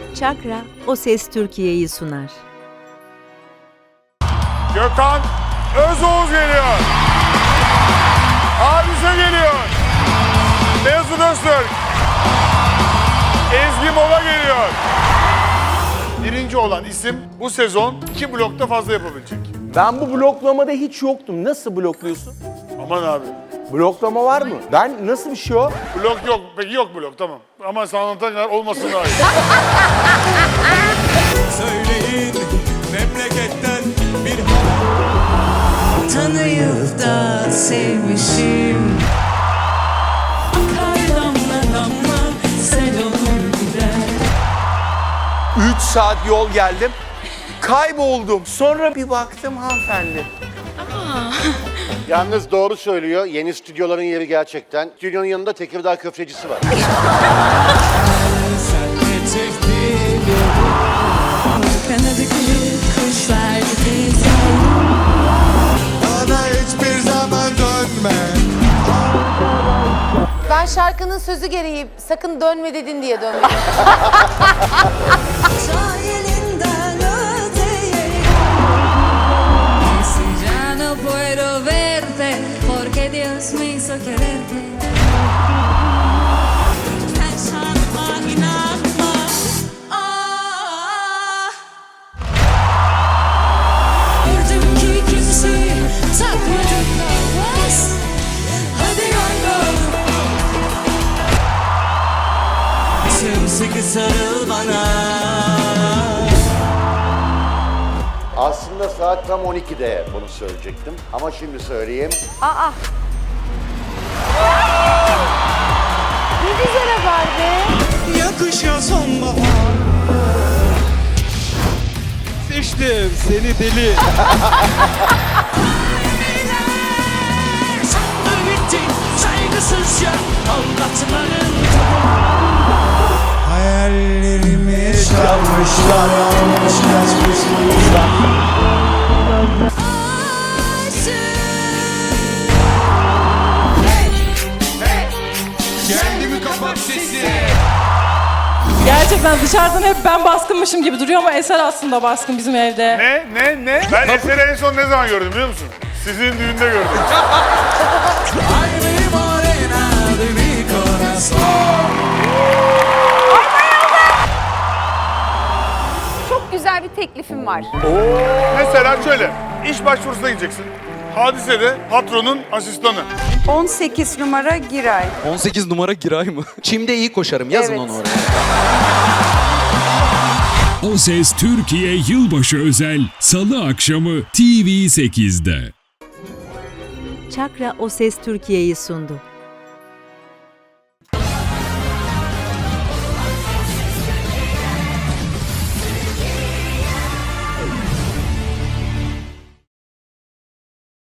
Çakra O Ses Türkiye'yi sunar. Gökhan Özoğuz geliyor. Hadise geliyor. Mesut Öztürk. Ezgi Mola geliyor. Birinci olan isim bu sezon 2 blokta fazla yapabilecek. Ben bu bloklamada hiç yoktum. Nasıl blokluyorsun? Aman abi. Bloklama var mı? Ben nasıl bir şey o? Blok yok. Peki yok blok, tamam. Ama sana anlatan kadar olmasın daha iyi. Söyleyin memleketten bir Tanıyıp da sevmişim. Akar damla damla sel olur gider. 3 saat yol geldim. Kayboldum. Sonra bir baktım hanımefendi. Yalnız doğru söylüyor. Yeni stüdyoların yeri gerçekten. Stüdyonun yanında Tekirdağ köftecisi var. sen etekli Kanadı kırık kuş verdi bize. bana hiçbir zaman dönme. Ben şarkının sözü gereği sakın dönme dedin diye dönmedim. Sahilinden öteye. Si ya no puedo verte, porque Dios me hizo quererte. Sen sanma, inanma. Ah. Gördüm ki kimseyi takmadım nefes. Hadi yolda. Sımsıkı sarıl bana. Aslında saat tam 12'de bunu söyleyecektim. Ama şimdi söyleyeyim. Aa. Ne güzel haber be. Yakışa sonbahar. Seçtim seni deli. Sandı bitti saygısızca aldatmanın hayallerimi çalmışlar, almış kaçmışlar. Kendimi kapat sesi. Gerçekten dışarıdan hep ben baskınmışım gibi duruyor ama Eser aslında baskın bizim evde. Ne? Ben Eser'i en son ne zaman gördüm biliyor musun? Sizin düğünde gördüm. Ay mi morena de mi corazón. Çok güzel bir teklifim var. Mesela şöyle, iş başvurusuna gideceksin. Hadise'de patronun asistanı. 18 numara Giray. 18 numara Giray mı? Çim'de iyi koşarım. Yazın Evet. onu oraya. O Ses Türkiye Yılbaşı Özel Salı akşamı TV8'de. Çakra O Ses Türkiye'yi sundu.